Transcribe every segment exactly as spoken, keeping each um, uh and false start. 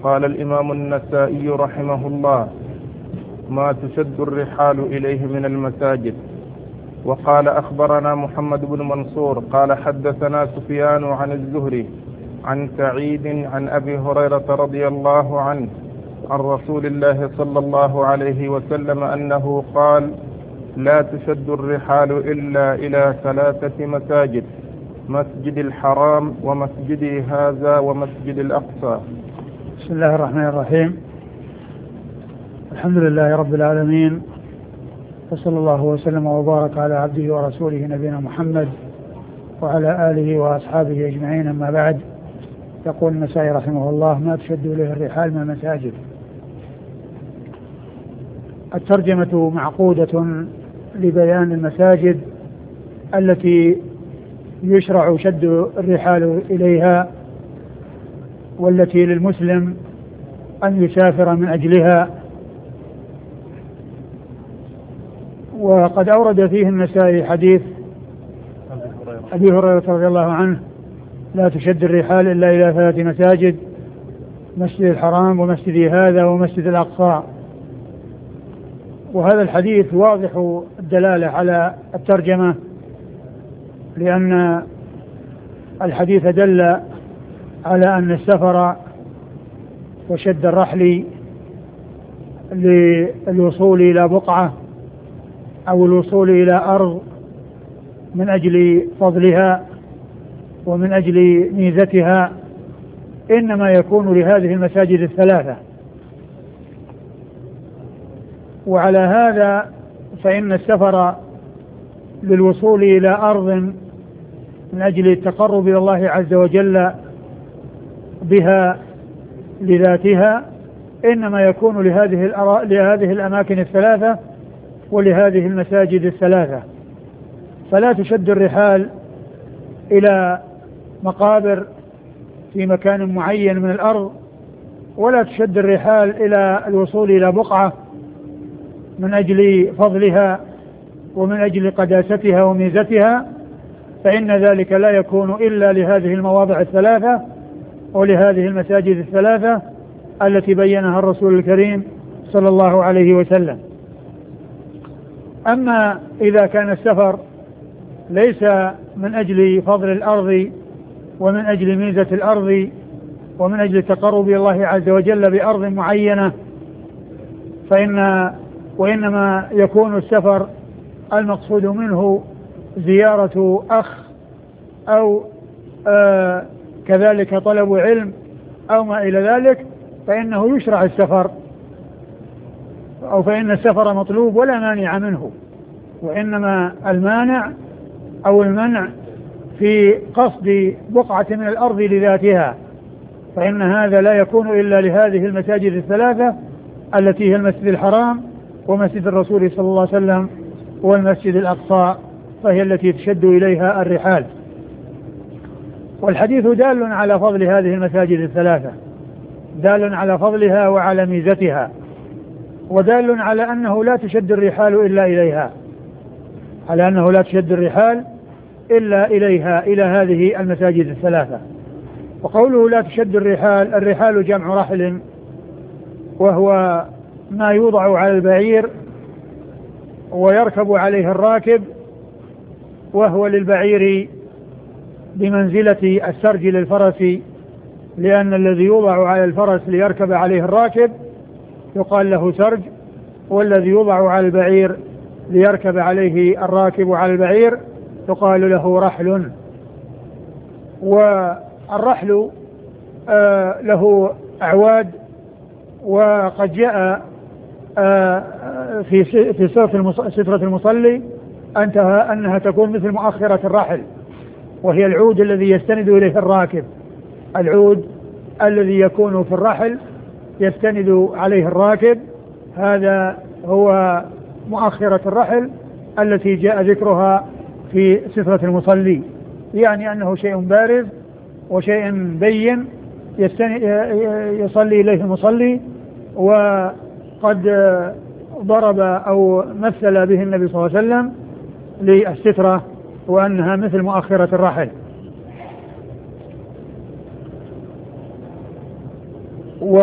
قال الإمام النسائي رحمه الله: ما تشد الرحال إليه من المساجد. وقال أخبرنا محمد بن منصور قال حدثنا سفيان عن الزهري عن سعيد عن أبي هريرة رضي الله عنه عن رسول الله صلى الله عليه وسلم أنه قال: لا تشد الرحال إلا إلى ثلاثة مساجد: مسجد الحرام ومسجدي هذا ومسجد الأقصى. بسم الله الرحمن الرحيم. الحمد لله رب العالمين، وصلى الله وسلم وبارك على عبده ورسوله نبينا محمد وعلى آله وأصحابه أجمعين، أما بعد. يقول النسائي رحمه الله: ما تشد إليه الرحال من المساجد. الترجمة معقودة لبيان المساجد التي يشرع شد الرحال إليها، والتي للمسلم أن يسافر من أجلها. وقد أورد فيه النسائي حديث أبي هريرة رضي الله عنه: لا تشد الرحال إلا إلى ثلاث مساجد: مسجد الحرام ومسجد هذا ومسجد الأقصى. وهذا الحديث واضح الدلالة على الترجمة، لأن الحديث دل على أن السفر وشد الرحل للوصول إلى بقعة أو الوصول إلى أرض من أجل فضلها ومن أجل ميزتها إنما يكون لهذه المساجد الثلاثة. وعلى هذا فإن السفر للوصول إلى أرض من أجل التقرب إلى الله عز وجل بها لذاتها إنما يكون لهذه لهذه الأماكن الثلاثة ولهذه المساجد الثلاثة. فلا تشد الرحال إلى مقابر في مكان معين من الأرض، ولا تشد الرحال إلى الوصول إلى بقعة من أجل فضلها ومن أجل قداستها وميزتها، فإن ذلك لا يكون إلا لهذه المواضع الثلاثة ولهذه المساجد الثلاثة التي بينها الرسول الكريم صلى الله عليه وسلم. أما إذا كان السفر ليس من أجل فضل الأرض ومن أجل ميزة الأرض ومن أجل التقرب إلى الله عز وجل بأرض معينة، فإن وإنما يكون السفر المقصود منه زيارة أخ أو آه كذلك طلب علم أو ما إلى ذلك، فإنه يشرع السفر أو فإن السفر مطلوب ولا مانع منه، وإنما المانع أو المنع في قصد بقعة من الأرض لذاتها، فإن هذا لا يكون إلا لهذه المساجد الثلاثة التي هي المسجد الحرام ومسجد الرسول صلى الله عليه وسلم والمسجد الأقصى، فهي التي تشد إليها الرحال. والحديث دال على فضل هذه المساجد الثلاثة، دال على فضلها وعلى ميزتها، ودال على أنه لا تشد الرحال إلا إليها، على أنه لا تشد الرحال إلا إليها إلى هذه المساجد الثلاثة. وقوله لا تشد الرحال، الرحال جمع رحل، وهو ما يوضع على البعير ويركب عليه الراكب، وهو للبعير بمنزلة السرج للفرس، لأن الذي يوضع على الفرس ليركب عليه الراكب يقال له سرج، والذي يوضع على البعير ليركب عليه الراكب على البعير يقال له رحل. والرحل آه له أعواد، وقد جاء آه في في سترة المصلي أنها, أنها تكون مثل مؤخرة الرحل، وهي العود الذي يستند إليه الراكب، العود الذي يكون في الرحل يستند عليه الراكب، هذا هو مؤخرة الرحل التي جاء ذكرها في سترة المصلي، يعني أنه شيء بارز وشيء بين يصلي إليه المصلي. وقد ضرب أو مثل به النبي صلى الله عليه وسلم للسترة وأنها مثل مؤخرة الرحل. و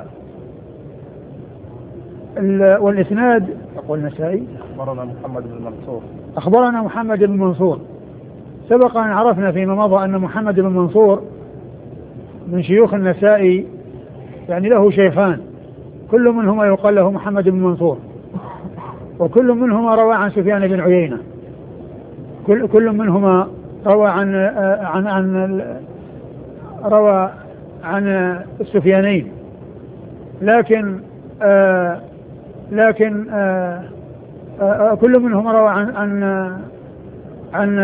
والإسناد يقول النسائي أخبرنا محمد بن منصور أخبرنا محمد بن منصور. سبق أن عرفنا فيما مضى أن محمد بن منصور من شيوخ النسائي، يعني له شيخان كل منهما يقال له محمد بن منصور، وكل منهما روى عن سفيان بن عيينة، كل كل منهما روى عن عن عن روى عن السفيانين، لكن آه لكن آه آه كل منهم روى عن عن عن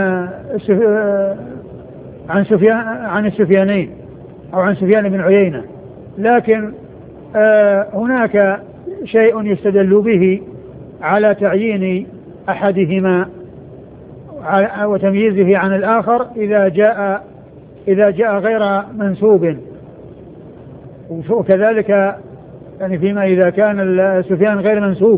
عن سفيان عن السفيانين أو عن سفيان بن عيينة، لكن آه هناك شيء يستدل به على تعيين أحدهما وتمييزه عن الآخر إذا جاء إذا جاء غير منسوب، وكذلك يعني فيما إذا كان سفيان غير منسوب.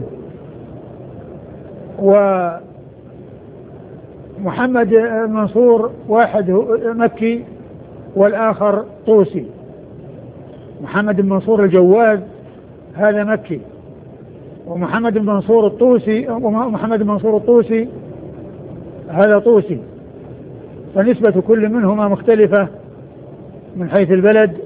ومحمد المنصور واحد مكي والآخر طوسي. محمد بن منصور الجواز هذا مكي، ومحمد بن منصور الطوسي ومحمد بن منصور الطوسي هذا طوسي، فنسبة كل منهما مختلفة من حيث البلد.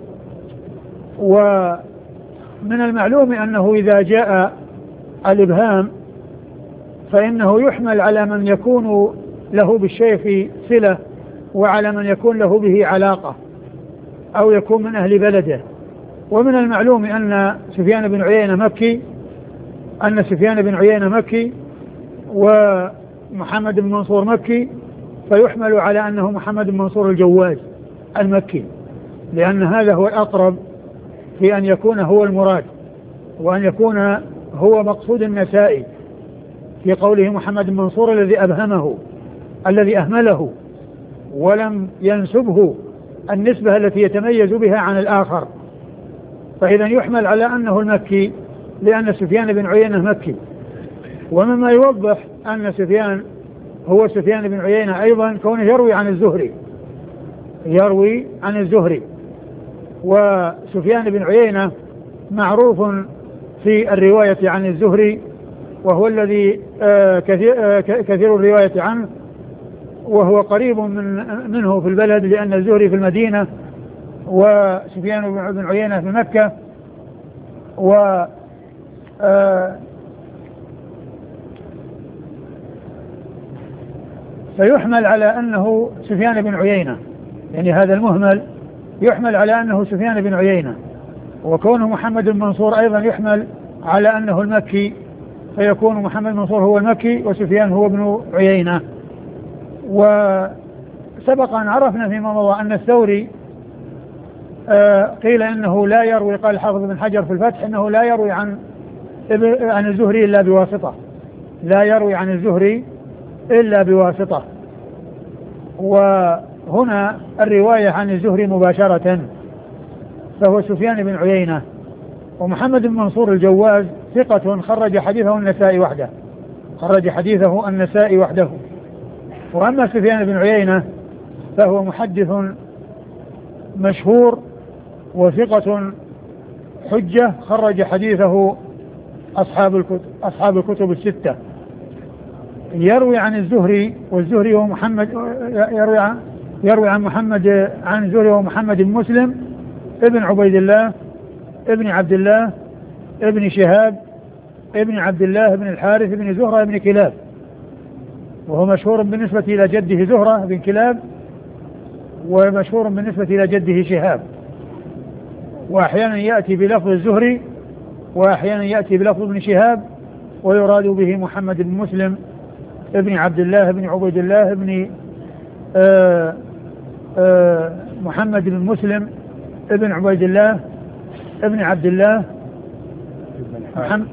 ومن المعلوم أنه إذا جاء الإبهام فإنه يحمل على من يكون له بالشيخ صلة، وعلى من يكون له به علاقة أو يكون من أهل بلده. ومن المعلوم أن سفيان بن عيينة مكي أن سفيان بن عيينة مكي ومحمد بن منصور مكي، فيحمل على أنه محمد بن منصور الجواز المكي، لأن هذا هو الأقرب في أن يكون هو المراد، وأن يكون هو مقصود النسائي في قوله محمد بن منصور الذي أبهمه الذي أهمله ولم ينسبه النسبة التي يتميز بها عن الآخر، فإذا يحمل على أنه المكي لأن سفيان بن عيينة مكي. ومما يوضح أن سفيان هو سفيان بن عيينة أيضا كونه يروي عن الزهري يروي عن الزهري وسفيان بن عيينة معروف في الرواية عن الزهري، وهو الذي كثير, كثير الرواية عنه، وهو قريب من منه في البلد، لأن الزهري في المدينة وسفيان بن عيينة في مكة. و فيحمل على أنه سفيان بن عيينة، يعني هذا المهمل يحمل على أنه سفيان بن عيينة، وكونه محمد بن منصور أيضا يحمل على أنه المكي، فيكون محمد بن منصور هو المكي وسفيان هو ابن عيينة. وسبق أن عرفنا فيما مضى أن الثوري آه قيل إنه لا يروي، قال الحافظ بن حجر في الفتح إنه لا يروي عن عن الزهري إلا بواسطة، لا يروي عن الزهري إلا بواسطة. وهنا الرواية عن الزهري مباشرة فهو سفيان بن عيينة. ومحمد بن منصور الجواز ثقة خرج حديثه النسائي وحده خرج حديثه النسائي وحده. وأما سفيان بن عيينة فهو محدث مشهور وثقة حجة خرج حديثه أصحاب الكتب, أصحاب الكتب الستة. يروي عن الزهري، والزهري هو محمد يروي عن, يروي عن محمد عن الزهري هو محمد بن مسلم ابن عبيد الله ابن عبد الله ابن شهاب ابن عبد الله ابن الحارث ابن زهرة ابن كلاب، وهو مشهور بالنسبة إلى جده زهرة بن كلاب، ومشهور بالنسبة إلى جده شهاب. وأحيانا يأتي بلفظ الزهري وأحيانا يأتي بلفظ ابن شهاب، ويراد به محمد بن مسلم ابن عبد الله ابن عبيد الله ابن آآ آآ محمد بن مسلم ابن عبيد الله ابن عبد الله محمد,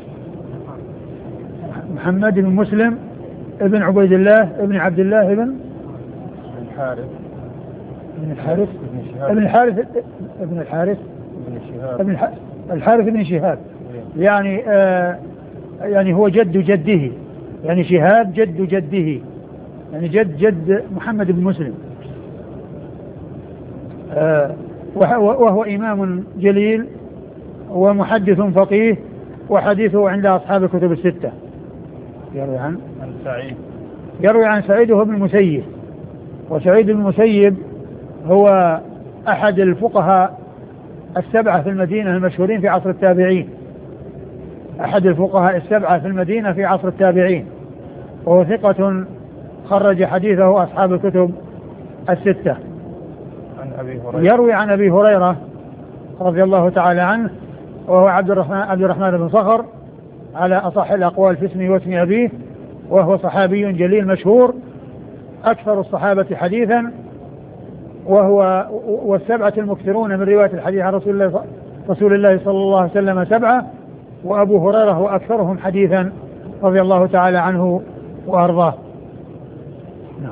محمد بن مسلم ابن عبيد الله ابن عبد الله ابن الحارث ابن الحارث ابن الحارث ابن الحارث ابن الحارث ابن شهاب، يعني آه يعني هو جد جده، يعني شهاب جد جده، يعني جد جد محمد بن مسلم. آه وهو إمام جليل ومحدث فقيه، وحديثه عند أصحاب الكتب الستة. يروي عن سعيد يروي عن سعيد بن المسيب، وسعيد بن المسيب هو أحد الفقهاء السبعة في المدينة المشهورين في عصر التابعين، أحد الفقهاء السبعة في المدينة في عصر التابعين، وهو ثقة خرج حديثه أصحاب الكتب الستة. عن أبي هريرة يروي عن أبي هريرة رضي الله تعالى عنه، وهو عبد الرحمن, عبد الرحمن بن صخر على أصح الأقوال في اسمه واسم أبيه، وهو صحابي جليل مشهور أكثر الصحابة حديثا، وهو والسبعة المكثرون من رواية الحديث عن رسول الله رسول الله صلى الله عليه وسلم سبعة، وأبو هريرة هو أكثرهم حديثا رضي الله تعالى عنه وأرضاه. نعم.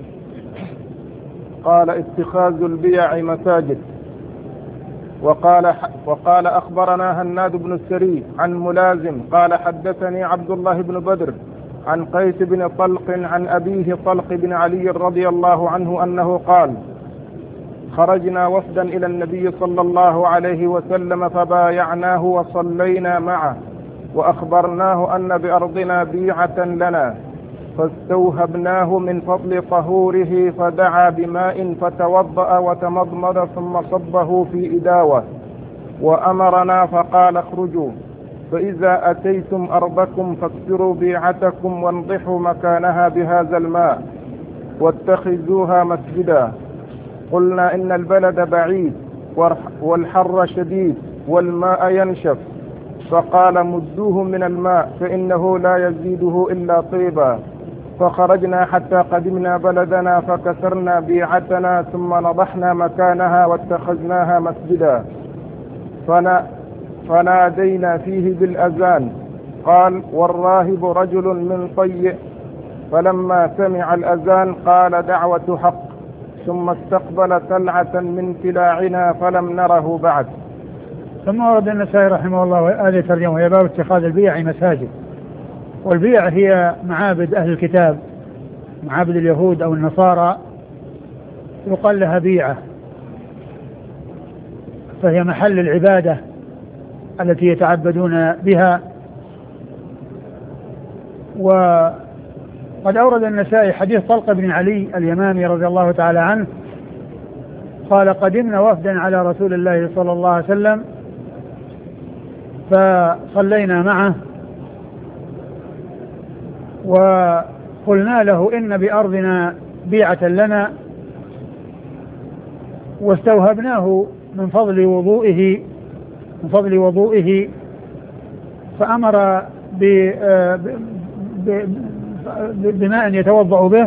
قال اتخاذ البيع مساجد. وقال وقال أخبرنا هناد بن السري عن ملازم قال حدثني عبد الله بن بدر عن قيس بن طلق عن أبيه طلق بن علي رضي الله عنه أنه قال خرجنا وفدا إلى النبي صلى الله عليه وسلم فبايعناه وصلينا معه وأخبرناه أن بأرضنا بيعة لنا، فاستوهبناه من فضل طهوره فدعا بماء فتوضأ وتمضمض ثم صبه في إداوة وأمرنا فقال اخرجوا، فإذا أتيتم أرضكم فاكسروا بيعتكم وانضحوا مكانها بهذا الماء واتخذوها مسجدا. قلنا إن البلد بعيد والحر شديد والماء ينشف، فقال مدوه من الماء فإنه لا يزيده إلا طيبا. فخرجنا حتى قدمنا بلدنا فكسرنا بيعتنا ثم نضحنا مكانها واتخذناها مسجدا، فنادينا فيه بالأذان. قال والراهب رجل من طي، فلما سمع الأذان قال دعوة حق، ثم استقبل تلعة من تلاعنا فلم نره بعد. ثم ورد النسائي رحمه الله هذه الترجمة، وهي باب اتخاذ البيع مساجد. والبيع هي معابد أهل الكتاب، معابد اليهود أو النصارى يقال لها بيعة، فهي محل العبادة التي يتعبدون بها. وقد أورد النسائي حديث طلق بن علي اليمامي رضي الله تعالى عنه قال قدمنا وفدا على رسول الله صلى الله عليه وسلم فصلينا معه وقلنا له إن بأرضنا بيعة لنا، واستوهبناه من فضل وضوئه من فضل وضوئه فأمر بماء يتوضأ به،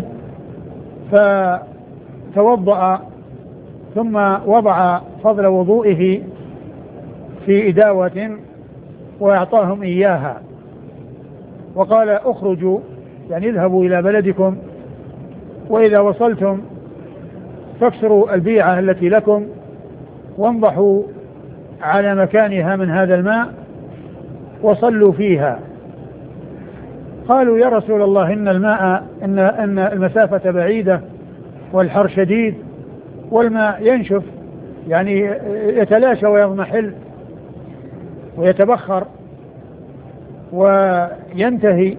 فتوضأ ثم وضع فضل وضوئه في إداوة وأعطاهم إياها، وقال اخرجوا يعني اذهبوا إلى بلدكم، وإذا وصلتم فاكسروا البيعة التي لكم وانضحوا على مكانها من هذا الماء وصلوا فيها. قالوا يا رسول الله إن الماء إن, إن المسافة بعيدة والحر شديد والماء ينشف يعني يتلاشى ويضمحل ويتبخر وينتهي.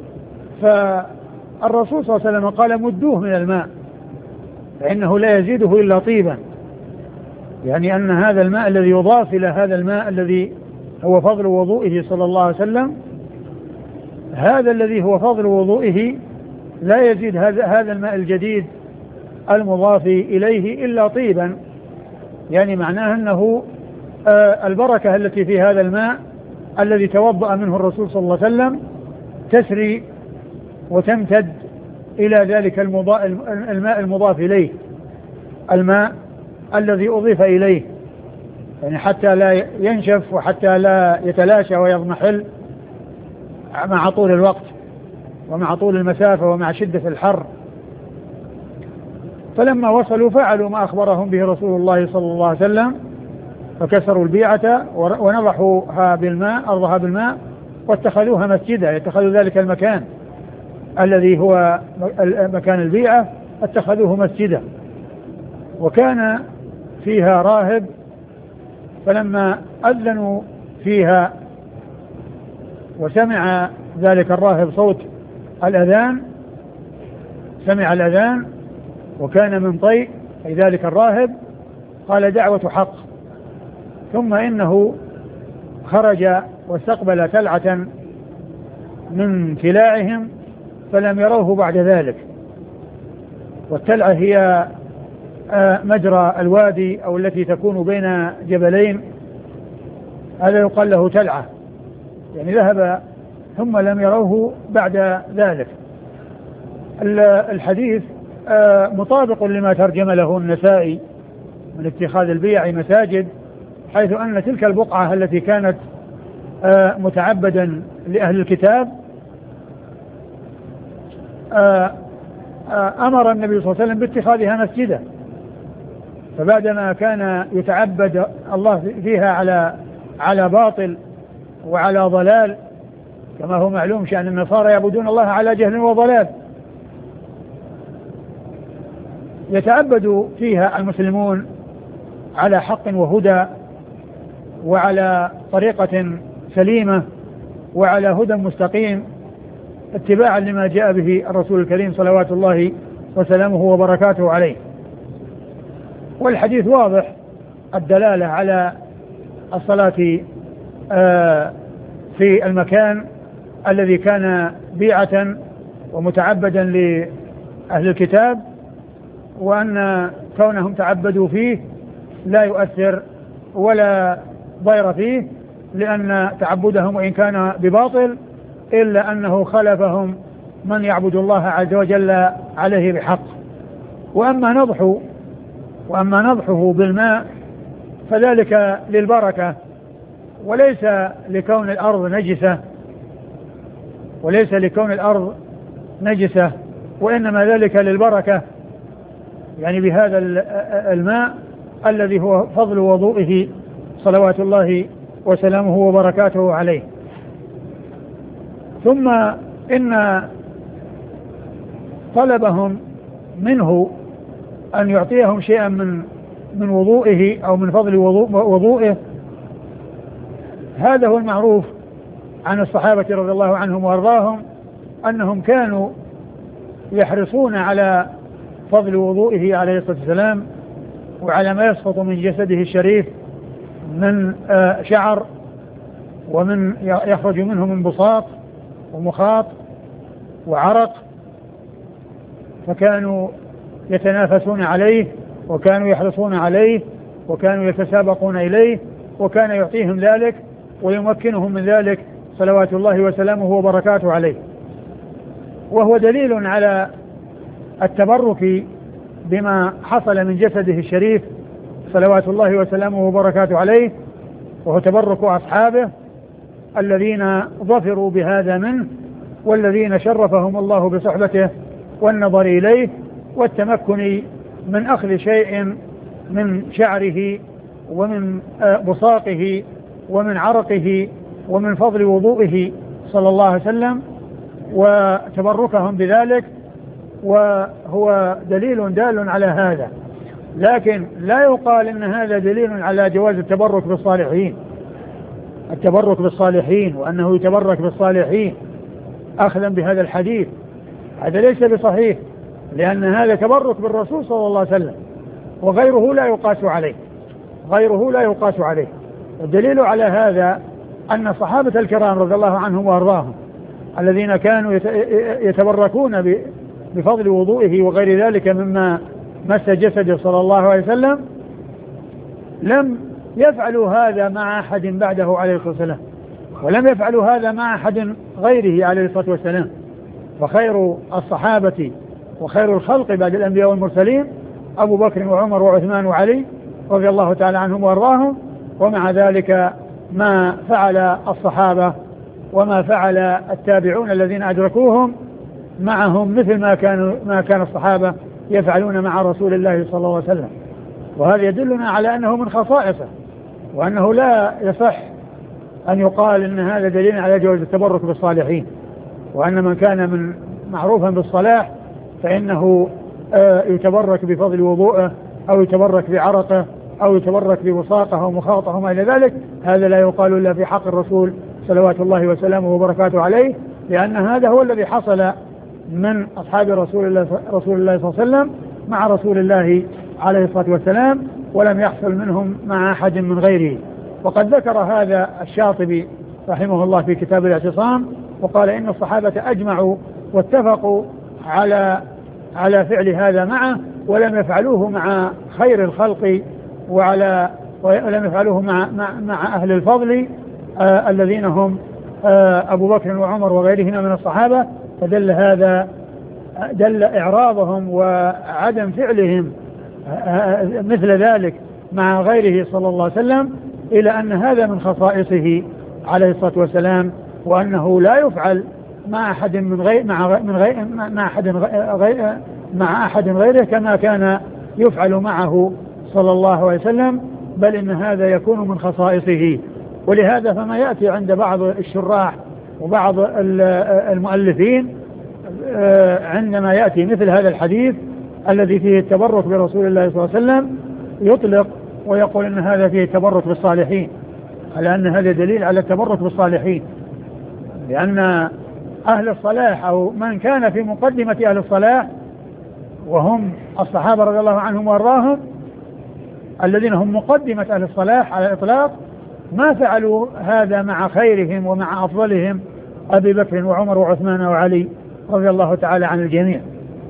فالرسول صلى الله عليه وسلم قال مدوه من الماء فإنه لا يزيده إلا طيبا، يعني أن هذا الماء الذي يضاف إلى هذا الماء الذي هو فضل وضوئه صلى الله عليه وسلم، هذا الذي هو فضل وضوئه لا يزيد هذا هذا الماء الجديد المضاف إليه إلا طيبا، يعني معناه أنه آه البركة التي في هذا الماء الذي توضأ منه الرسول صلى الله عليه وسلم تسري وتمتد إلى ذلك الماء المضاف إليه، الماء الذي أضيف إليه، يعني حتى لا ينشف وحتى لا يتلاشى ويضمحل مع طول الوقت ومع طول المسافة ومع شدة الحر. فلما وصلوا فعلوا ما أخبرهم به رسول الله صلى الله عليه وسلم، فكسروا البيعة ونضحوها بالماء أرضها بالماء واتخذوها مسجدا، يتخذوا ذلك المكان الذي هو مكان البيعة اتخذوه مسجدا. وكان فيها راهب، فلما أذنوا فيها وسمع ذلك الراهب صوت الأذان، سمع الأذان وكان من طيء أي ذلك الراهب، قال دعوة حق. ثم إنه خرج واستقبل تلعة من تلاعهم فلم يروه بعد ذلك. والتلعة هي مجرى الوادي أو التي تكون بين جبلين، هذا يقال له تلعة، يعني ذهب ثم لم يروه بعد ذلك. الحديث مطابق لما ترجم له النسائي من اتخاذ البيع مساجد، حيث أن تلك البقعة التي كانت متعبدا لأهل الكتاب أمر النبي صلى الله عليه وسلم باتخاذها مسجدا، فبعدما كان يتعبد الله فيها على على باطل وعلى ضلال، كما هو معلوم شأن النصارى يعبدون الله على جهل وضلال، يتعبد فيها المسلمون على حق وهدى وعلى طريقة سليمة وعلى هدى مستقيم اتباعا لما جاء به الرسول الكريم صلوات الله وسلامه وبركاته عليه. والحديث واضح الدلالة على الصلاة في المكان الذي كان بيعة ومتعبدا لأهل الكتاب، وأن كونهم تعبدوا فيه لا يؤثر ولا ضير فيه، لأن تعبدهم وإن كان بباطل إلا أنه خلفهم من يعبد الله عز وجل عليه بحق. وأما نضح وأما نضحه بالماء فذلك للبركة وليس لكون الأرض نجسة وليس لكون الأرض نجسة وإنما ذلك للبركة، يعني بهذا الماء الذي هو فضل وضوئه صلوات الله وسلامه وبركاته عليه. ثم إن طلبهم منه أن يعطيهم شيئا من من وضوئه أو من فضل وضوئه، هذا هو المعروف عن الصحابة رضي الله عنهم وارضاهم، أنهم كانوا يحرصون على فضل وضوئه عليه الصلاة والسلام وعلى ما يسقط من جسده الشريف من شعر ومن يخرج منه من بساط ومخاط وعرق، فكانوا يتنافسون عليه وكانوا يحرصون عليه وكانوا يتسابقون إليه، وكان يعطيهم ذلك ويمكنهم من ذلك صلوات الله وسلامه وبركاته عليه. وهو دليل على التبرك بما حصل من جسده الشريف صلوات الله وسلامه وبركاته عليه، وهو تبرك أصحابه الذين ظفروا بهذا منه والذين شرفهم الله بصحبته والنظر إليه والتمكن من أخذ شيء من شعره ومن بصاقه ومن عرقه ومن فضل وضوئه صلى الله عليه وسلم وتبركهم بذلك، وهو دليل دال على هذا. لكن لا يقال إن هذا دليل على جواز التبرك بالصالحين التبرك بالصالحين وأنه يتبرك بالصالحين أخذا بهذا الحديث، هذا ليس بصحيح، لأن هذا تبرك بالرسول صلى الله عليه وسلم وغيره لا يقاس عليه غيره لا يقاس عليه. الدليل على هذا أن الصحابة الكرام رضي الله عنهم وأرضاهم الذين كانوا يتبركون بفضل وضوئه وغير ذلك مما مس جسده صلى الله عليه وسلم لم يفعلوا هذا مع أحد بعده عليه الصلاة والسلام، ولم يفعلوا هذا مع أحد غيره عليه الصلاة والسلام. فخير الصحابة وخير الخلق بعد الأنبياء والمرسلين أبو بكر وعمر وعثمان وعلي رضي الله تعالى عنهم وأرضاهم، ومع ذلك ما فعل الصحابة وما فعل التابعون الذين أدركوهم معهم مثل ما كانوا ما كان الصحابة يفعلون مع رسول الله صلى الله عليه وسلم. وهذا يدلنا على أنه من خصائصه، وأنه لا يصح أن يقال إن هذا دليل على جواز التبرك بالصالحين، وأن من كان من معروفا بالصلاح فإنه يتبرك بفضل وضوءه أو يتبرك بعرقه أو يتبرك بوساقه أو مخاطه وما إلى ذلك، هذا لا يقال إلا في حق الرسول صلوات الله وسلامه وبركاته عليه، لأن هذا هو الذي حصل من أصحاب رسول الله رسول الله صلى الله عليه وسلم مع رسول الله عليه الصلاة والسلام، ولم يحصل منهم مع أحد من غيره. وقد ذكر هذا الشاطبي رحمه الله في كتاب الاعتصام، وقال إن الصحابة أجمعوا واتفقوا على على فعل هذا معه، ولم يفعلوه مع خير الخلق وعلى ولم يفعلوه مع مع, مع أهل الفضل آه الذين هم آه أبو بكر وعمر وغيرهما من الصحابة. فدل هذا دل إعراضهم وعدم فعلهم آه مثل ذلك مع غيره صلى الله عليه وسلم إلى أن هذا من خصائصه عليه الصلاة والسلام، وأنه لا يفعل مع أحد من غير مع من غير مع أحد غير مع أحد غيره كما كان يفعل معه صلى الله عليه وسلم، بل إن هذا يكون من خصائصه. ولهذا فما يأتي عند بعض الشراح وبعض المؤلفين عندما يأتي مثل هذا الحديث الذي فيه التبرك برسول الله صلى الله عليه وسلم يطلق ويقول إن هذا فيه التبرك بالصالحين، على أن هذا دليل على التبرك بالصالحين، لأن أهل الصلاح أو من كان في مقدمة أهل الصلاح وهم الصحابة رضي الله عنهم وارضاهم الذين هم مقدمة أهل الصلاح على الإطلاق، ما فعلوا هذا مع خيرهم ومع أفضلهم أبي بكر وعمر وعثمان وعلي رضي الله تعالى عن الجميع.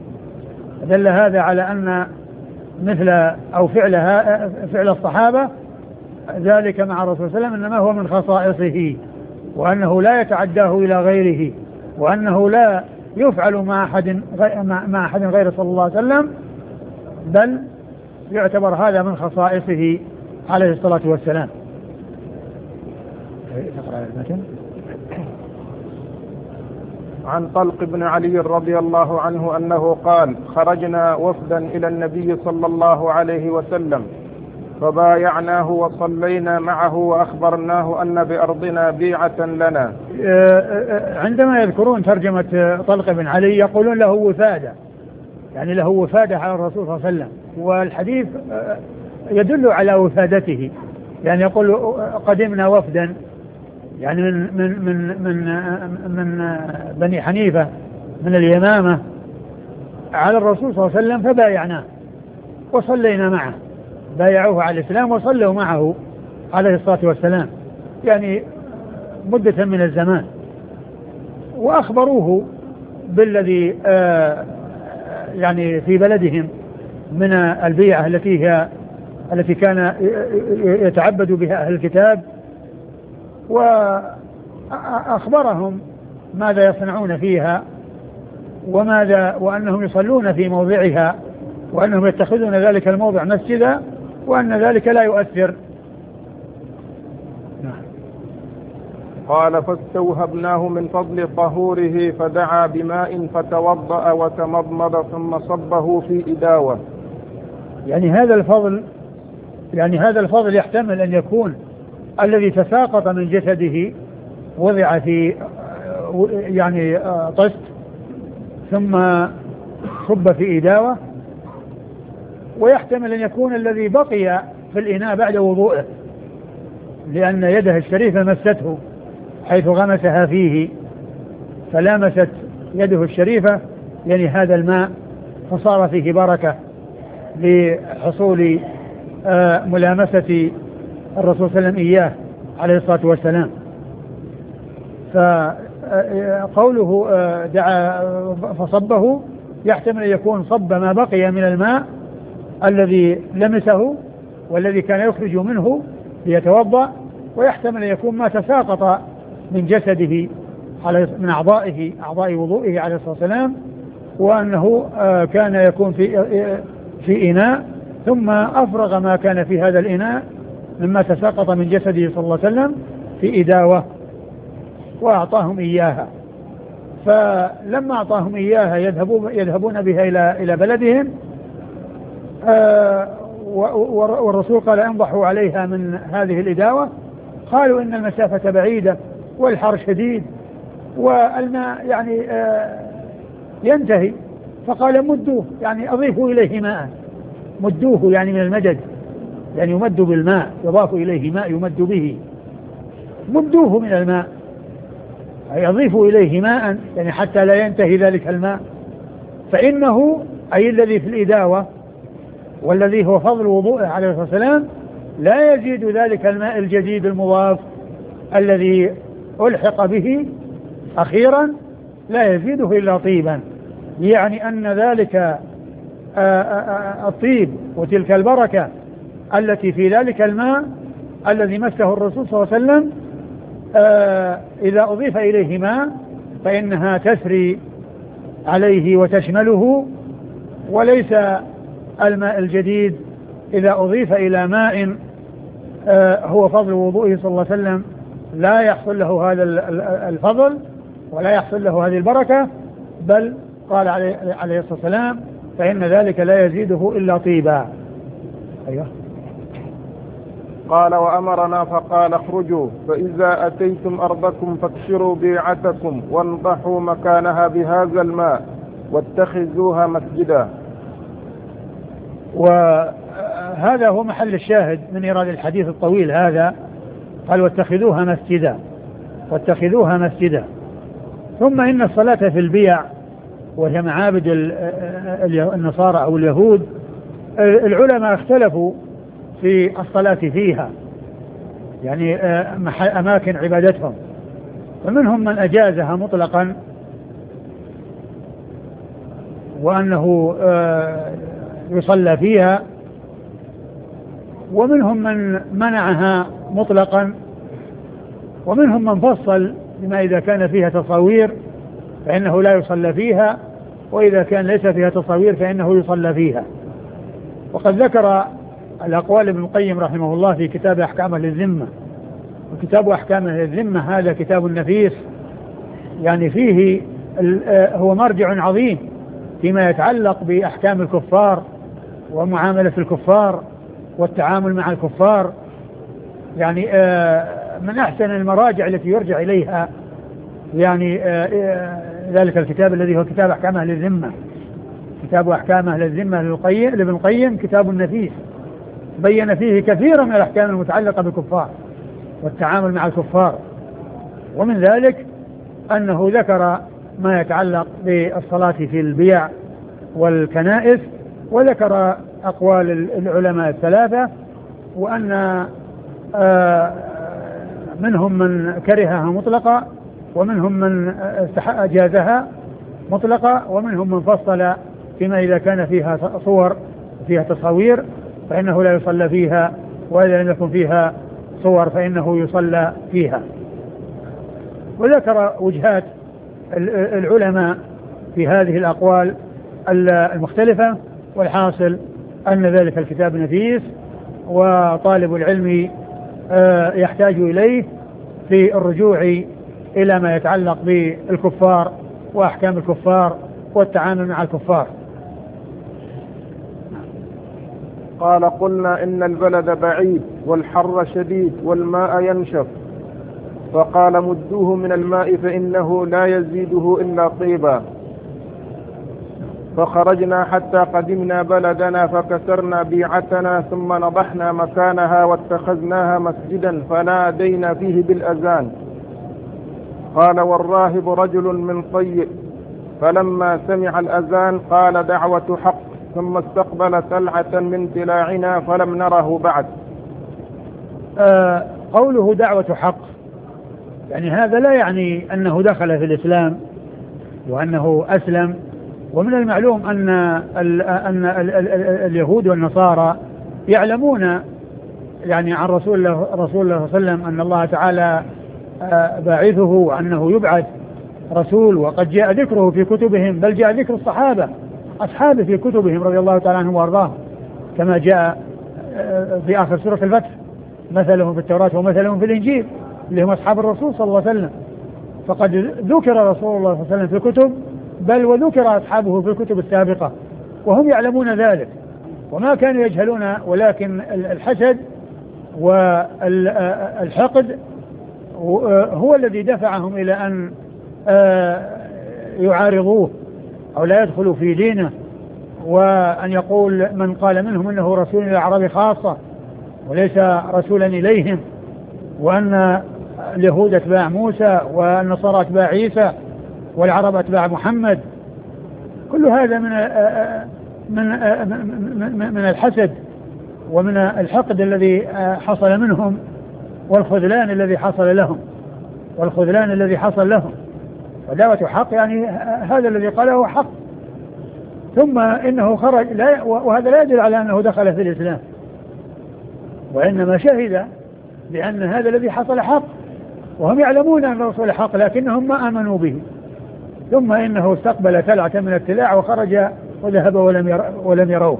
دل هذا على أن مثل أو فعلها فعل الصحابة ذلك مع الرسول صلى الله عليه وسلم إنما هو من خصائصه، وأنه لا يتعداه إلى غيره، وأنه لا يفعل مع أحد مع أحد غير صلى الله عليه وسلم، بل يعتبر هذا من خصائصه عليه الصلاة والسلام. عن طلق بن علي رضي الله عنه أنه قال: خرجنا وفدا إلى النبي صلى الله عليه وسلم فبايعناه وصلينا معه وأخبرناه أن بأرضنا بيعة لنا. عندما يذكرون ترجمة طلق بن علي يقولون له وفادة، يعني له وفادة على الرسول صلى الله عليه وسلم، والحديث يدل على وفادته، يعني يقول قدمنا وفدا يعني من من من من من بني حنيفة من اليمامة على الرسول صلى الله عليه وسلم فبايعناه وصلينا معه، بايعوه على الإسلام وصلوا معه عليه الصلاة والسلام، يعني مدة من الزمان، وأخبروه بالذي آه يعني في بلدهم من البيعة التي هي التي كان يتعبد بها أهل الكتاب، وأخبرهم ماذا يصنعون فيها وماذا وأنهم يصلون في موضعها، وأنهم يتخذون ذلك الموضع مسجدا، وأن ذلك لا يؤثر. قال: فاستوهبناه من فضل طهوره فدعا بماء فتوضأ وتمضمض ثم صبه في إداوة. يعني هذا الفضل يعني هذا الفضل يحتمل أن يكون الذي تساقط من جسده وضع في يعني طست ثم صب في إداوة، ويحتمل أن يكون الذي بقي في الإناء بعد وضوءه لأن يده الشريفة مسته حيث غمسها فيه، فلامست يده الشريفة يعني هذا الماء فصار فيه بركة لحصول ملامسة الرسول صلى الله عليه وسلم إياه عليه الصلاة والسلام. فقوله دعا فصبه يحتمل أن يكون صب ما بقي من الماء الذي لمسه والذي كان يخرج منه ليتوضأ، ويحتمل أن يكون ما تساقط من جسده من أعضائه أعضاء وضوئه عليه الصلاة والسلام، وأنه كان يكون في في إناء ثم أفرغ ما كان في هذا الإناء مما تساقط من جسده صلى الله عليه وسلم في إداوة وأعطاهم إياها. فلما أعطاهم إياها يذهبون يذهبون بها إلى إلى بلدهم، والرسول قال: انضحوا عليها من هذه الإداوة. قالوا: إن المسافة بعيدة والحر شديد والماء يعني ينتهي. فقال: مدوه، يعني أضيفوا إليه ماء، مدوه يعني من المدد، يعني يمد بالماء، يضاف إليه ماء يمد به، مدوه من الماء، أي يضيفوا إليه ماء يعني حتى لا ينتهي ذلك الماء، فإنه أي الذي في الإداوة والذي هو فضل وضوءه عليه الصلاة والسلام لا يزيد ذلك الماء الجديد المضاف الذي ألحق به أخيرا لا يزيده إلا طيبا، يعني أن ذلك الطيب وتلك البركة التي في ذلك الماء الذي مسه الرسول صلى الله عليه وسلم إذا أضيف إليه ماء فإنها تسري عليه وتشمله، وليس الماء الجديد إذا أضيف إلى ماء هو فضل وضوئه صلى الله عليه وسلم لا يحصل له هذا الفضل ولا يحصل له هذه البركة، بل قال عليه الصلاة والسلام فإن ذلك لا يزيده إلا طيبا. أيوه. قال وأمرنا فقال اخرجوا فإذا أتيتم أرضكم فاكسروا بيعتكم وانضحوا مكانها بهذا الماء واتخذوها مسجدا. وهذا هو محل الشاهد من إيراد الحديث الطويل هذا، قال واتخذوها مسجدا، واتخذوها مسجدا. ثم إن الصلاة في البيع وهي معابد النصارى أو اليهود العلماء اختلفوا في الصلاة فيها، يعني أماكن عبادتهم، فمنهم من أجازها مطلقا وأنه يصلى فيها، ومنهم من منعها مطلقا، ومنهم من فصل بما إذا كان فيها تصاوير فإنه لا يصلى فيها، وإذا كان ليس فيها تصاوير فإنه يصلى فيها. وقد ذكر الأقوال ابن القيم رحمه الله في كتاب أحكام أهل الذمة، وكتاب أحكام أهل الذمة هذا كتاب نفيس، يعني فيه هو مرجع عظيم فيما يتعلق بأحكام الكفار ومعاملة الكفار والتعامل مع الكفار، يعني من أحسن المراجع التي يرجع إليها يعني ذلك الكتاب الذي هو كتاب أحكام أهل الذمة. كتاب أحكام أهل الذمة لابن القيم كتاب نفيس بين فيه كثيرا من الأحكام المتعلقة بالكفار والتعامل مع الكفار، ومن ذلك أنه ذكر ما يتعلق بالصلاة في البيع والكنائس، وذكر أقوال العلماء الثلاثة، وأن منهم من كرهها مطلقة، ومنهم من أجازها مطلقة، ومنهم من فصل فيما إذا كان فيها صور فيها تصاوير فإنه لا يصلى فيها، وإذا لم يكن فيها صور فإنه يصلى فيها. وذكر وجهات العلماء في هذه الأقوال المختلفة، والحاصل أن ذلك الكتاب نفيس وطالب العلم يحتاج إليه في الرجوع إلى ما يتعلق بالكفار وأحكام الكفار والتعامل مع الكفار. قال قلنا إن البلد بعيد والحر شديد والماء ينشف، فقال مدوه من الماء فإنه لا يزيده إلا طيبا. فخرجنا حتى قدمنا بلدنا فكسرنا بيعتنا ثم نضحنا مكانها واتخذناها مسجدا فنادينا فيه بالأذان. قال والراهب رجل من طيء، فلما سمع الأذان قال دعوة حق، ثم استقبل سلعة من تلاعنا فلم نره بعد. آه قوله دعوة حق يعني هذا لا يعني أنه دخل في الإسلام وأنه أسلم. ومن المعلوم أن ال أن ال ال ال اليهود والنصارى يعلمون يعني عن رسول الله رسول الله صلى الله عليه وسلم أن الله تعالى باعثه وأنه يبعث رسول، وقد جاء ذكره في كتبهم، بل جاء ذكر الصحابة أصحابه في كتبهم رضي الله تعالى عنهم وأرضاهم، كما جاء في آخر سورة الفتح مثلهم في التوراة ومثلهم في الإنجيل اللي هم أصحاب الرسول صلى الله عليه وسلم. فقد ذكر رسول الله صلى الله عليه وسلم في الكتب، بل وذكر أصحابه في الكتب السابقة وهم يعلمون ذلك وما كانوا يجهلون، ولكن الحسد والحقد هو الذي دفعهم إلى أن يعارضوه أو لا يدخلوا في دينه، وأن يقول من قال منهم إنه رسول إلى الأعراب خاصة وليس رسولا إليهم، وأن اليهود أتباع موسى والنصارى أتباع عيسى والعرب أتباع محمد. كل هذا من من من الحسد ومن الحقد الذي حصل منهم، والخذلان الذي حصل لهم والخذلان الذي حصل لهم ودعوة حق، يعني هذا الذي قاله حق. ثم إنه خرج، لا، وهذا لا يدل على أنه دخل في الإسلام، وإنما شهد بأن هذا الذي حصل حق، وهم يعلمون أن الرسول حق لكنهم ما آمنوا به. ثم إنه استقبل تلعة من التلاع وخرج وذهب ولم ير ولم يروه.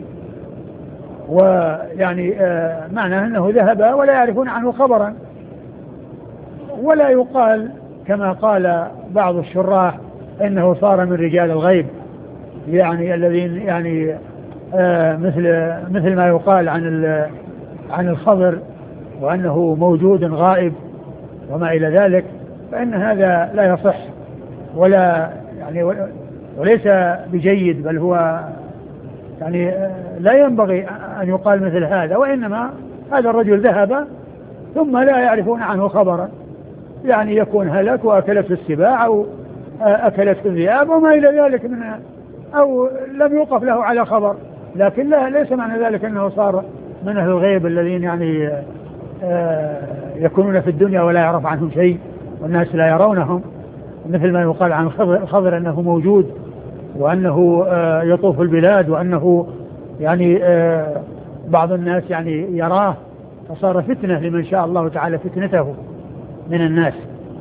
ويعني آه معنى أنه ذهب ولا يعرفون عنه خبرا، ولا يقال كما قال بعض الشراح إنه صار من رجال الغيب، يعني الذين يعني آه مثل مثل ما يقال عن عن الخضر وأنه موجود غائب وما إلى ذلك، فإن هذا لا يصح ولا يعني وليس بجيد، بل هو يعني لا ينبغي أن يقال مثل هذا. وإنما هذا الرجل ذهب ثم لا يعرفون عنه خبرا، يعني يكون هلك وأكلته السباع أو أكلته الذئاب وما إلى ذلك من، أو لم يوقف له على خبر، لكن لا ليس معنى ذلك أنه صار من أهل الغيب الذين يعني يكونون في الدنيا ولا يعرف عنهم شيء والناس لا يرونهم، مثل ما يقال عن الخضر أنه موجود وأنه يطوف البلاد وأنه يعني بعض الناس يعني يراه، فصار فتنة لمن شاء الله تعالى فتنته من الناس.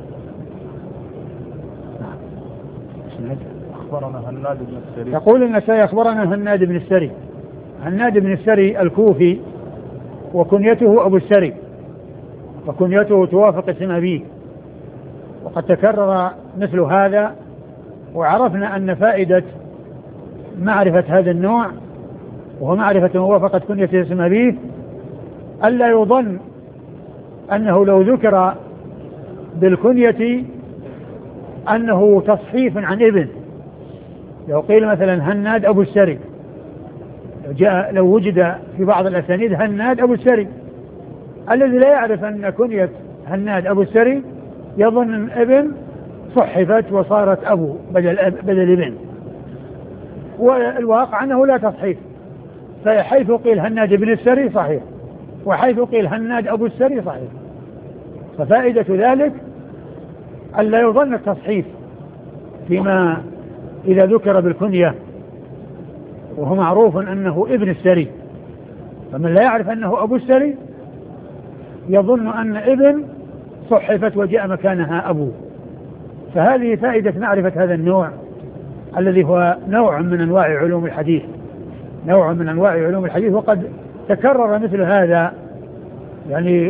أخبرنا هناد بن السري. يقول النسائي أخبرنا هناد بن السري. هناد بن السري الكوفي وكنيته أبو السري، وكنيته توافق اسم أبيه، وقد تكرر مثل هذا. وعرفنا أن فائدة معرفة هذا النوع وهو معرفة موافقة كنية اسم أبيه ألا يظن أنه لو ذكر بالكنية أنه تصحيف عن ابن. لو قيل مثلا هناد أبو السري، لو, جاء لو وجد في بعض الأسانيد هناد أبو السري، الذي لا يعرف أن كنية هناد أبو السري يظن أن ابن صحفت وصارت أبو بدل, أب بدل ابن، والواقع أنه لا تصحيف. فحيث قيل هناد بن السري صحيح، وحيث قيل هناد أبو السري صحيح. ففائدة ذلك ألا يظن التصحيف فيما إذا ذكر بالكنية وهو معروف أنه ابن السري، فمن لا يعرف أنه أبو السري يظن أن ابن صحفت وجاء مكانها أبو. فهذه فائدة معرفة هذا النوع الذي هو نوع من أنواع علوم الحديث، نوع من أنواع علوم الحديث، وقد تكرر مثل هذا يعني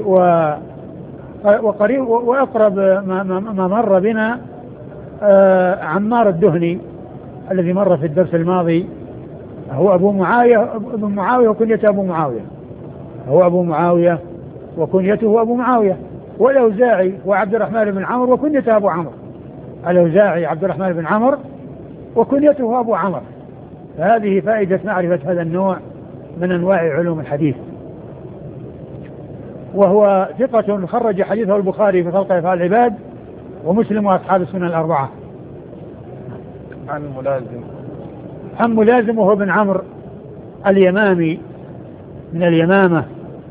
وقريب وأقرب ما, ما مر بنا آه عمار الدهني الذي مر في الدرس الماضي، هو أبو معاوية أبو معاوية وكنيته أبو معاوية، هو أبو معاوية وكنيته أبو معاوية. والأوزاعي وعبد الرحمن بن عمرو وكنيته أبو عمرو، الأوزاعي عبد الرحمن بن عمرو وكنيته أبو عمرو. فهذه فائدة معرفة هذا النوع من أنواع علوم الحديث. وهو ثقة خرج حديثه البخاري في خلق أفعال العباد ومسلم وأصحاب السنن الأربعة. عن ملازم عن ملازم وهو بن عمرو اليمامي من اليمامة.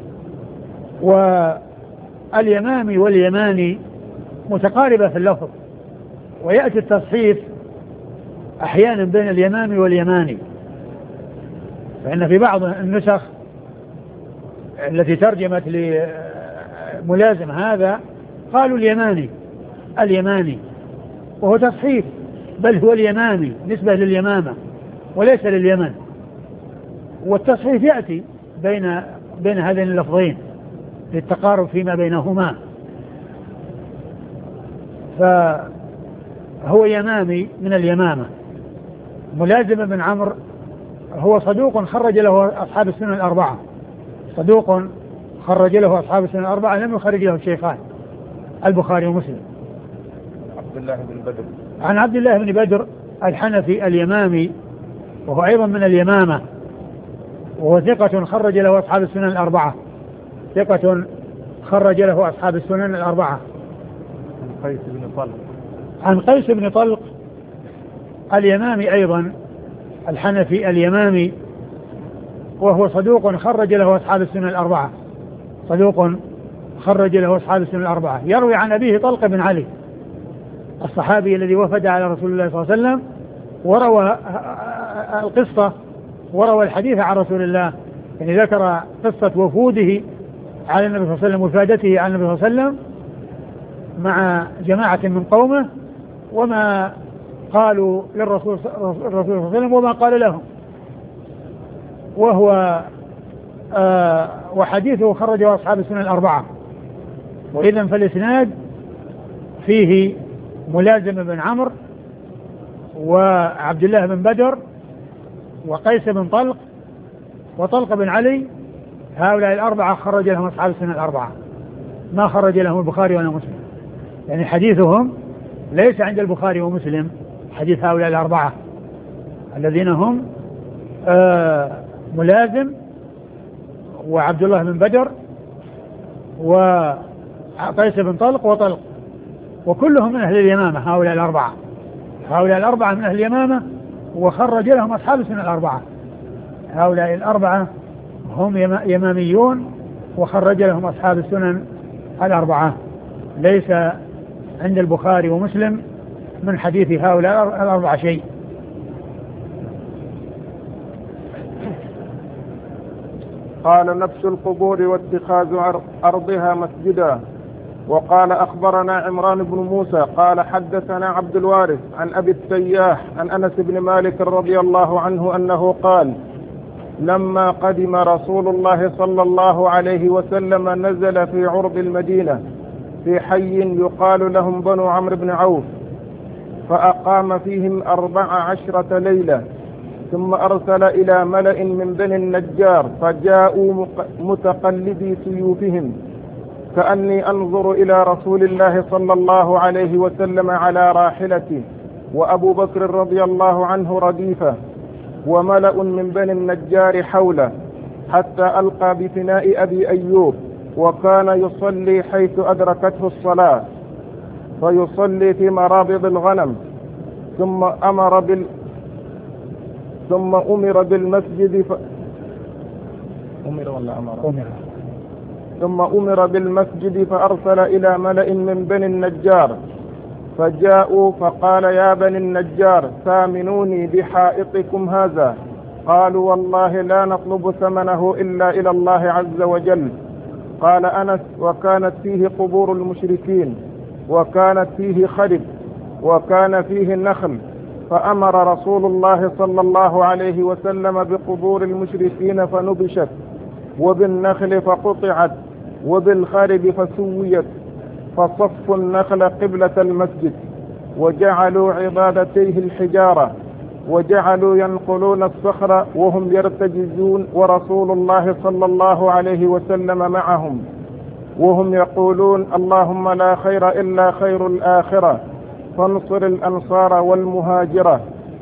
واليمامي واليماني متقاربة في اللفظ، ويأتي التصحيف أحيانا بين اليمامي واليماني، فإن في بعض النسخ التي ترجمت لملازم هذا قالوا اليماني اليماني، وهو تصحيف، بل هو اليمامي نسبة لليمامة وليس لليمن. والتصحيف يأتي بين بين هذين اللفظين للتقارب فيما بينهما. فهو يمامي من اليمامة. ملازم بن عمرو هو صدوق خرج له أصحاب السنن الأربعة، صدوق خرج له أصحاب السنن الأربعة، لم يخرج له الشيخان البخاري ومسلم. عبد الله بن بدر. عن عبد الله بن بدر الحنفي اليمامي، وهو أيضا من اليمامة، وهو ثقة خرج له أصحاب السنن الأربعة. ثقة خرج له أصحاب السنن الأربعة. عن قيس بن طلق عن قيس بن طلق اليمامي أيضا الحنفي اليمامي، وهو صدوق خرج له أصحاب السنن الأربعة، صدوق خرج له أصحاب السنن الأربعة. يروي عن أبيه طلق بن علي الصحابي الذي وفد على رسول الله صلى الله عليه وسلم، وروى القصة وروى الحديث عن رسول الله، يعني ذكر قصة وفوده على النبي صلى الله عليه وسلم، وفادته على النبي صلى الله عليه وسلم مع جماعة من قومه، وما قالوا للرسول الرسول صلى الله عليه وسلم وما قال لهم. وهو آه وحديثه خرجه أصحاب السنن الأربعة. وإذن فالإسناد فيه ملازم بن عمرو وعبد الله بن بدر وقيس بن طلق وطلق بن علي، هؤلاء الأربعة خرج لهم أصحاب السنن الأربعة، ما خرج لهم البخاري ولا مسلم، يعني حديثهم ليس عند البخاري ومسلم، حديث هؤلاء الأربعة الذين هم آه ملازم وعبد الله بن بدر وقيس بن طلق وطلق، وكلهم من أهل اليمامة. هؤلاء الأربعة هؤلاء الأربعة من أهل اليمامة، وخرج لهم أصحاب السنن الأربعة. هؤلاء الأربعة هم يماميون، وخرج لهم أصحاب السنن الأربعة، ليس عند البخاري ومسلم من حديث هؤلاء الأربعة شيء. قال نبش القبور واتخاذ أرضها مسجدا. وقال أخبرنا عمران بن موسى قال حدثنا عبد الوارث عن أبي التياح عن أنس بن مالك رضي الله عنه أنه قال لما قدم رسول الله صلى الله عليه وسلم نزل في عرض المدينة في حي يقال لهم بنو عمرو بن عوف، فأقام فيهم أربع عشرة ليلة، ثم أرسل إلى ملأ من بني النجار فجاءوا متقلدي سيوفهم، كأني أنظر إلى رسول الله صلى الله عليه وسلم على راحلته، وأبو بكر رضي الله عنه رديفه، وملأ من بني النجار حوله، حتى ألقى بفناء أبي أيوب، وكان يصلي حيث أدركته الصلاة، فيصلي في مرابض الغنم، ثم أمر بال ثم أمر بالمسجد ف... أمر ولا أمر؟ أمر. ثم أمر بالمسجد فأرسل إلى ملأ من بني النجار فجاءوا فقال يا بني النجار ثامنوني بحائطكم هذا. قالوا والله لا نطلب ثمنه إلا إلى الله عز وجل. قال أنس وكانت فيه قبور المشركين، وكانت فيه خرب، وكان فيه النخل، فأمر رسول الله صلى الله عليه وسلم بقبور المشركين فنبشت، وبالنخل فقطعت، وبالخرب فسويت، فصفوا النخل قبلة المسجد، وجعلوا عبادتيه الحجارة، وجعلوا ينقلون الصخر وهم يرتجزون، ورسول الله صلى الله عليه وسلم معهم، وهم يقولون اللهم لا خير إلا خير الآخرة، فانصر الأنصار والمهاجرة.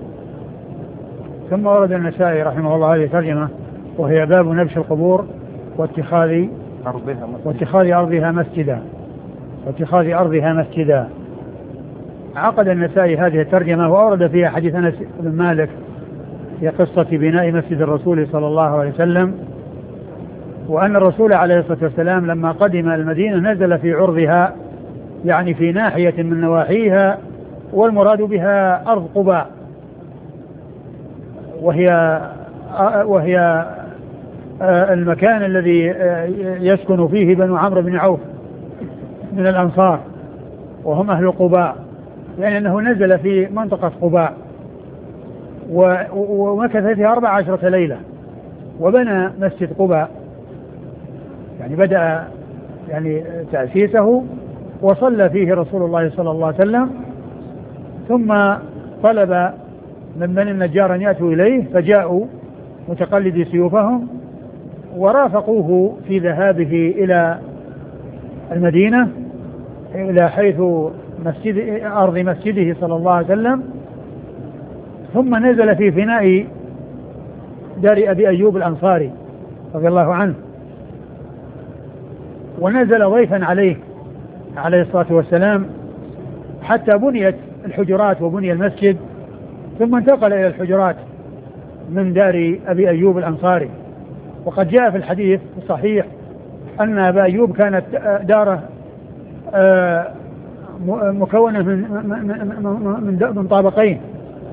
ثم ورد النسائي رحمه الله هذه ترجمة، وهي باب نبش القبور واتخاذ أرضها واتخاذ أرضها مسجدا واتخاذ أرضها مسجدا. عقد النسائي هذه الترجمة وأورد فيها حديث أنس بن مالك في قصة بناء مسجد الرسول صلى الله عليه وسلم، وأن الرسول عليه الصلاة والسلام لما قدم المدينة نزل في عرضها، يعني في ناحية من نواحيها، والمراد بها أرض قباء، وهي وهي المكان الذي يسكن فيه بنو عمرو بن عوف من الأنصار، وهم أهل قباء، يعني أنه نزل في منطقة قباء ومكث فيها أربع عشرة ليلة، وبنى مسجد قباء، يعني بدأ يعني تأسيسه، وصلى فيه رسول الله صلى الله عليه وسلم، ثم طلب من بني النجار أن يأتوا إليه، فجاءوا متقلدي سيوفهم ورافقوه في ذهابه إلى المدينة، إلى حيث مسجد أرض مسجده صلى الله عليه وسلم، ثم نزل في فناء دار أبي أيوب الأنصاري رضي الله عنه، ونزل ضيفا عليه عليه الصلاة والسلام حتى بنيت الحجرات وبني المسجد، ثم انتقل إلى الحجرات من دار أبي أيوب الأنصاري. وقد جاء في الحديث الصحيح أن أبا أيوب كانت داره مكونة من من من طابقين،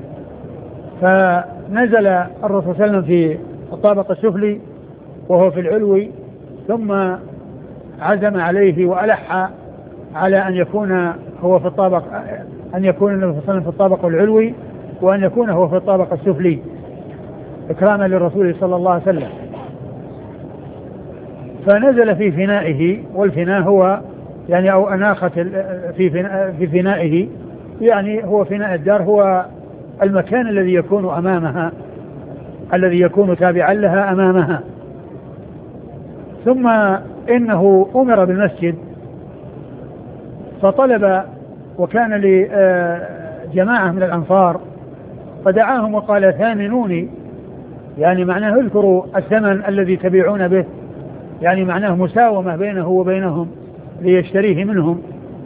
فنزل الرسول صلى الله عليه وسلم في الطابق السفلي وهو في العلوي، ثم عزم عليه وألح على أن يكون هو في الطابق أن يكون النبي صلى الله عليه وسلم في الطابق العلوي، وأن يكون هو في الطابق السفلي إكراما للرسول صلى الله عليه وسلم. فنزل في فنائه، والفناء هو يعني أو أناخة في فناء في فنائه، يعني هو فناء الدار، هو المكان الذي يكون أمامها، الذي يكون تابعا لها أمامها. ثم إنه أمر بالمسجد فطلب، وكان لجماعة من الأنصار فدعاهم وقال ثامنوني، يعني معناه اذكروا الثمن الذي تبيعون به، يعني معناه مساومة بينه وبينهم ليشتريه منهم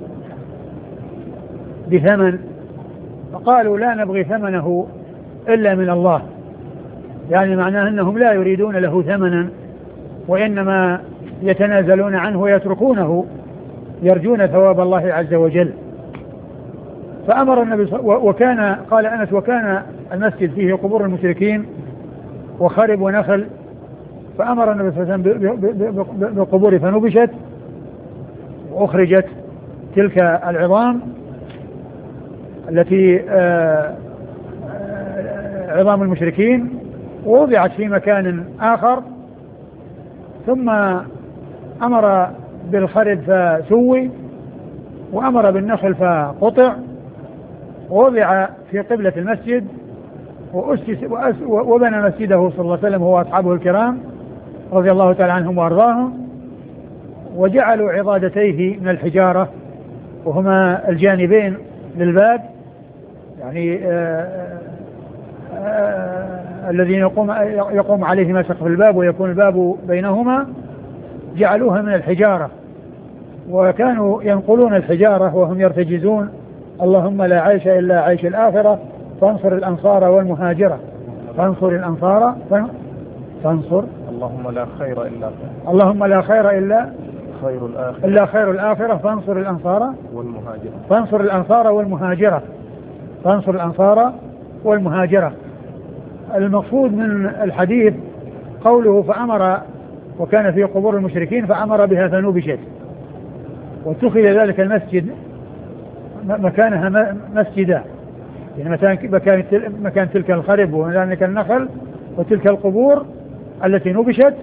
بثمن. فقالوا لا نبغي ثمنه إلا من الله، يعني معناه أنهم لا يريدون له ثمنا، وإنما يتنازلون عنه ويتركونه يرجون ثواب الله عز وجل. فأمر النبي صلى الله عليه وسلم، وكان قال أنس وكان المسجد فيه قبور المشركين وخرب ونخل، فأمر النبي صلى الله عليه وسلم بالقبور فنبشت وأخرجت تلك العظام التي عظام المشركين ووضعت في مكان آخر، ثم أمر بالخرب فسوي، وأمر بالنخل فقطع، ووضع في قبلة المسجد، وأسس وبنى مسجده صلى الله عليه وسلم هو أصحابه الكرام رضي الله تعالى عنهم وأرضاهم، وجعلوا عضادتيه من الحجارة وهما الجانبين للباب، يعني الذين يقوم, يقوم عليهما سقف الباب ويكون الباب بينهما، جعلوها من الحجارة، وكانوا ينقلون الحجارة وهم يرتجزون اللهم لا عيش إلا عيش الآخرة فانصر الأنصار والمهاجرة، فانصر الأنصار فانصر اللهم لا خير إلا خير اللهم لا خير إلا خير الآخرة إلا خير الآخرة فانصر الأنصار والمهاجرة فانصر الأنصار والمهاجرة فانصر الأنصار والمهاجرة. المقصود من الحديث قوله فأمر، وكان في قبور المشركين فأمر بها فنبشت، واتخذ ذلك المسجد مكانها مسجدا، يعني مكان, مكان تلك الخرب وذلك النخل وتلك القبور التي نبشت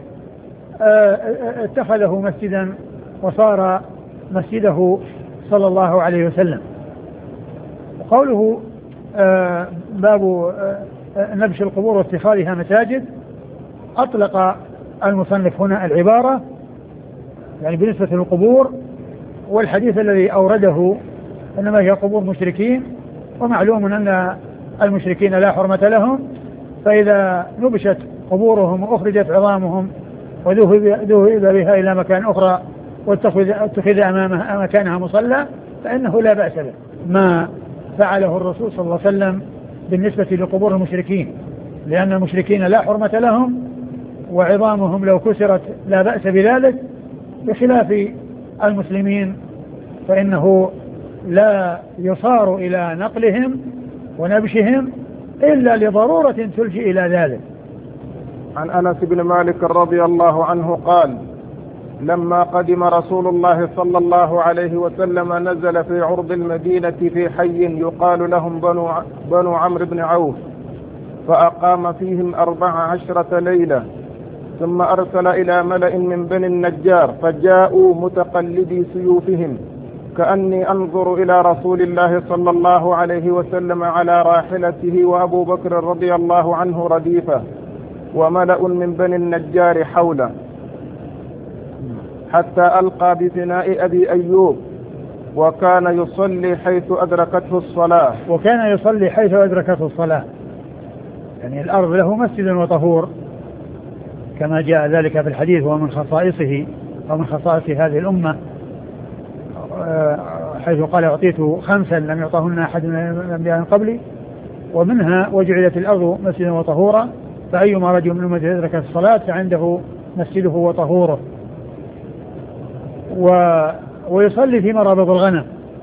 اتخذه مسجدا وصار مسجده صلى الله عليه وسلم. وقوله باب نبش القبور واتخاذها مساجد، أطلق المصنف هنا العبارة يعني بالنسبة للقبور، والحديث الذي أورده إنما هي قبور مشركين، ومعلوم أن المشركين لا حرمة لهم، فإذا نبشت قبورهم وأخرجت عظامهم وذهب بها إلى مكان أخرى واتخذ أمامها مكانها مصلى فإنه لا بأس به، ما فعله الرسول صلى الله عليه وسلم بالنسبة لقبور المشركين، لأن المشركين لا حرمة لهم وعظامهم لو كسرت لا بأس بذلك، بخلاف المسلمين فإنه لا يصار إلى نقلهم ونبشهم إلا لضرورة تلجئ إلى ذلك. عن أنس بن مالك رضي الله عنه قال لما قدم رسول الله صلى الله عليه وسلم نزل في عرض المدينة في حي يقال لهم بنو, بنو عمرو بن عوف، فأقام فيهم أربع عشرة ليلة، ثم أرسل إلى ملأ من بني النجار فجاءوا متقلدي سيوفهم كأني أنظر إلى رسول الله صلى الله عليه وسلم على راحلته وأبو بكر رضي الله عنه رديفه وملأ من بني النجار حوله، حتى ألقى بفناء أبي أيوب وكان يصلي حيث أدركته الصلاة وكان يصلي حيث أدركته الصلاة يعني الأرض له مسجد وطهور كما جاء ذلك في الحديث ومن خصائصه ومن خصائص هذه الأمة، حيث قال أعطيت خمسا لم يعطهن أحد من الأنبياء من قبلي، ومنها وجعلت الأرض مسجدا وطهورا، فأيما رجل من أمته أدرك الصلاة فعنده مسجده وطهوره. و... ويصلي في مرابض الغنم،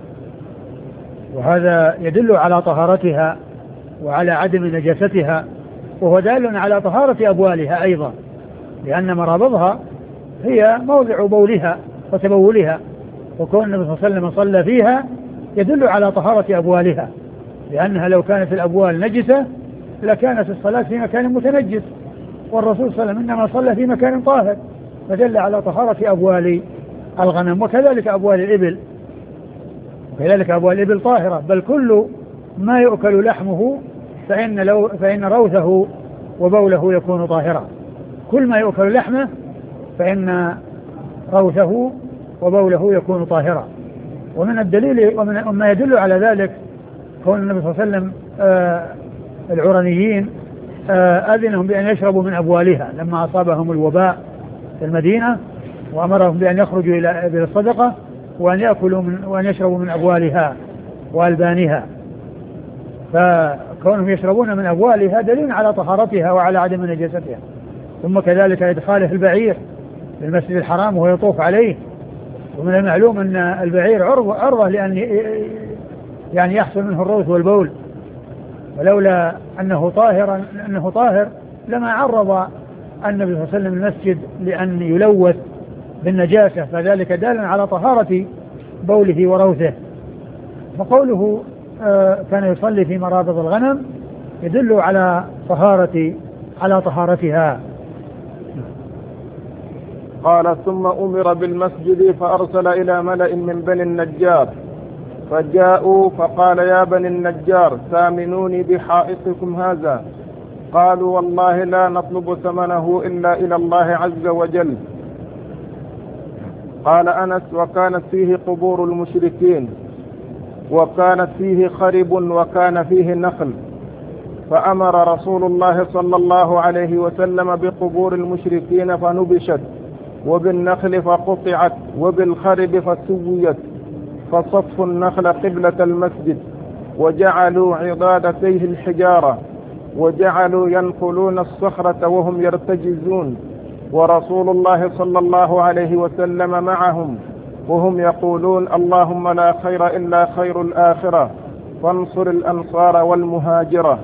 وهذا يدل على طهارتها وعلى عدم نجاستها، وهو دال على طهارة أبوالها أيضا، لأن مرابضها هي موضع بولها وتبولها، وكون النبي صلى الله عليه وسلم صلى فيها يدل على طهارة أبوالها، لأنها لو كانت الأبوال نجسة لكانت الصلاة في مكان متنجس، والرسول صلى الله عليه وسلم إنما صلى في مكان طاهر، فدل على طهارة أبوال الغنم. وكذلك أبوال الإبل، وكذلك أبوال الإبل طاهرة، بل كل ما يؤكل لحمه فإن, لو فإن روثه وبوله يكون طاهرا، كل ما يؤكل لحمه فإن روثه وبوله يكون طاهرا. ومن الدليل ومن ما يدل على ذلك كون النبي صلى الله عليه وسلم آه العرنيين آه أذنهم بأن يشربوا من أبوالها لما أصابهم الوباء في المدينة، وأمرهم بأن يخرجوا إلى الصدقة وأن يأكلوا من وأن يشربوا من أبوالها وألبانها، فكونهم يشربون من أبوالها دليل على طهارتها وعلى عدم نجاستها. ثم كذلك إدخاله البعير في المسجد الحرام وهو يطوف عليه، ومن المعلوم أن البعير عرضة, عرضة لأن يعني يحصل منه الروث والبول، ولولا أنه طاهرا أنه طاهر لما عرض النبي صلى الله عليه وسلم المسجد لأن يلوث بالنجاسة، فذلك دال على طهارة بوله وروثه. فقوله آه كان يصلي في مرابض الغنم يدل على طهارة على طهارتها. قال ثم أمر بالمسجد فأرسل إلى ملأ من بني النجار فجاءوا فقال يا بني النجار ثامنوني بحائطكم هذا، قالوا والله لا نطلب ثمنه إلا إلى الله عز وجل. قال أنس وكانت فيه قبور المشركين وكانت فيه خرب وكان فيه نخل، فأمر رسول الله صلى الله عليه وسلم بقبور المشركين فنبشت، وبالنخل فقطعت، وبالخرب فسويت، فصفوا النخل قبلة المسجد، وجعلوا عضادتيه الحجارة، وجعلوا ينقلون الصخرة وهم يرتجزون، ورسول الله صلى الله عليه وسلم معهم، وهم يقولون اللهم لا خير إلا خير الآخرة، فانصر الأنصار والمهاجرة.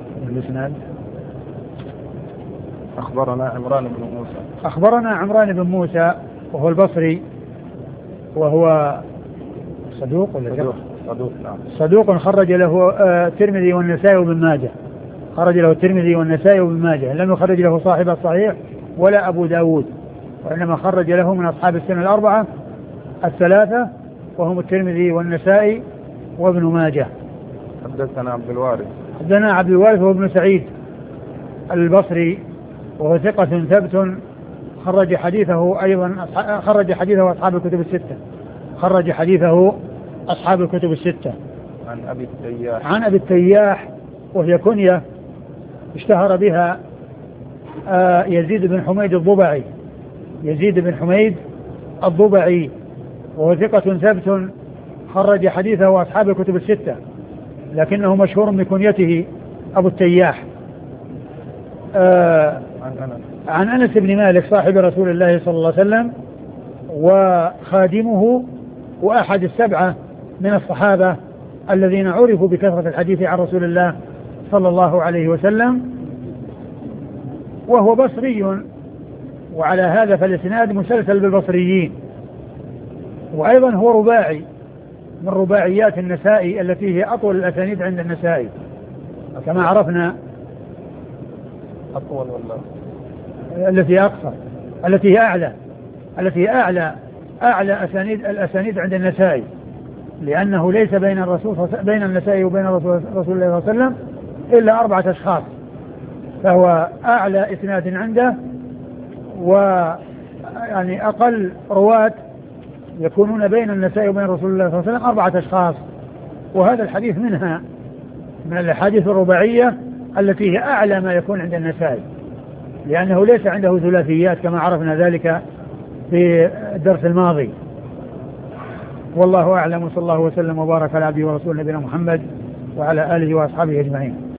أخبرنا عمران بن موسى أخبرنا عمران بن موسى وهو البصري، وهو صدوق ولا صدوق صدوق, نعم. صدوق خرج له الترمذي والنسائي وابن ماجه، خرج له الترمذي والنسائي وابن ماجه، لم يخرج له صاحب الصحيح ولا أبو داود، وإنما خرج له من أصحاب السنة الأربعة الثلاثة وهم الترمذي والنسائي وابن ماجه. حدثنا عبد الوارث حدثنا عبد الوارث وابن سعيد البصري وهو ثقة ثبت، خرج حديثه أيضا خرج حديثه أصحاب الكتب الستة خرج حديثه أصحاب الكتب الستة. عن أبي التياح عن أبي التياح وهي كنية اشتهر بها آه يزيد بن حميد الضبعي يزيد بن حميد الضبعي وهو ثقة ثبت، خرج حديثه أصحاب الكتب الستة، لكنه مشهور بكنيته أبو التياح. آه عن أنس عن أنس بن مالك صاحب رسول الله صلى الله عليه وسلم وخادمه وأحد السبعة من الصحابة الذين عرفوا بكثرة الحديث عن رسول الله صلى الله عليه وسلم، وهو بصري، وعلى هذا فالإسناد مسلسل بالبصريين، وأيضا هو رباعي من رباعيات النسائي التي هي أطول الأسانيد عند النسائي كما عرفنا. أطول والله التي أقصر التي هي أعلى التي هي أعلى أعلى أسانيد الأسانيد عند النسائي، لأنه ليس بين الرسول بين النسائي وبين رسول, رسول الله صلى الله عليه وسلم إلا أربعة أشخاص، فهو أعلى إسناد عنده، ويعني أقل رواة يكونون بين النسائي وبين رسول الله صلى الله عليه وسلم أربعة أشخاص، وهذا الحديث منها من الأحاديث الرباعية التي هي أعلى ما يكون عند النسائي، لأنه ليس عنده ثلاثيات كما عرفنا ذلك في الدرس الماضي. والله أعلم، وصلى الله وسلم وبارك على عبده ورسوله نبينا محمد وعلى آله وأصحابه أجمعين.